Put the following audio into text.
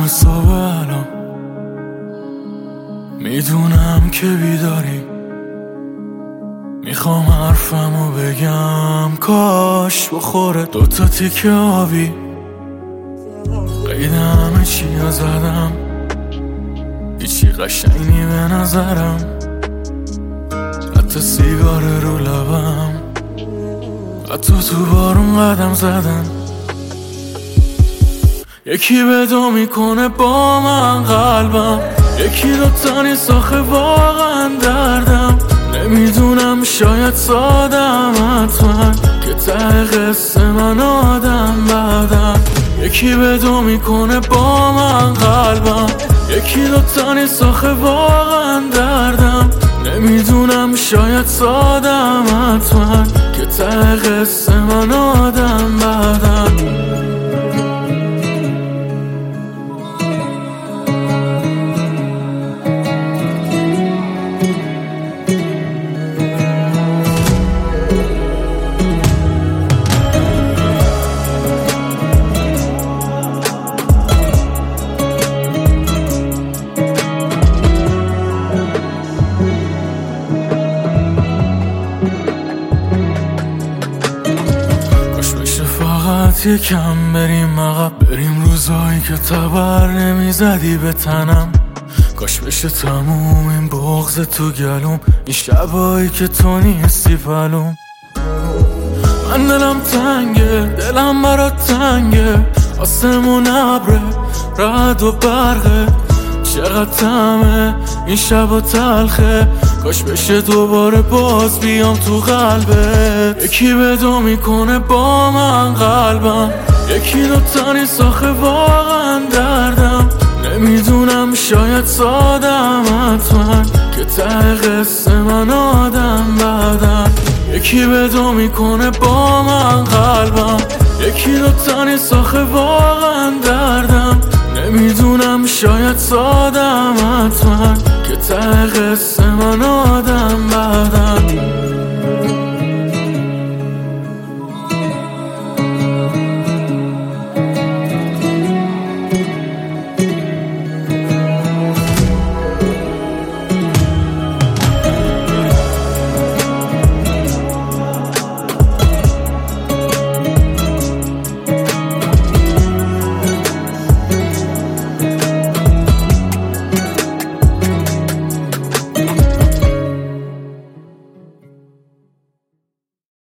9 صبح الان میدونم که بیداری، میخوام حرفمو بگم کاش بخوره 2 تیکه آبی. قید همه چیا زدم، هیچی قشنگی به نظرم، حتی سیگار رو لبم، حتی تو بارون قدم زدن. یکی بدو میکنه با من قلبم، یکی 2 تا نیست آخه واقعا دردم. نمیدونم شاید سادم حتما که ته قصه من آدم بعدم. یکی بدو میکنه با من قلبم، یکی 2 تا نیست آخه واقعا دردم. نمیدونم شاید سادم حتما که ته قصه من آدم بعدم. یکم بریم عقب، بریم روزایی که تبر نمیزدی به تنم. کاش بشه تموم این بغض تو گلوم، این شبایی که تو نیستی پلوم. من دلم تنگه، دلم برات تنگه، آسمون ابره، رعد و برقه. چقدر طعمه این شبا تلخه، کاش بشه دوباره باز بیام تو قلبت. یکی بدو میکنه با من قلبم، یکی 2 تا نیست آخه واقعا دردم. نمیدونم شاید سادم حتما که ته قصه من آدم بعدم. یکی بدو میکنه با من قلبم، یکی 2 تا نیست آخه واقعا دردم. نمیدونم شاید سادم حتما که ته قصه من آدم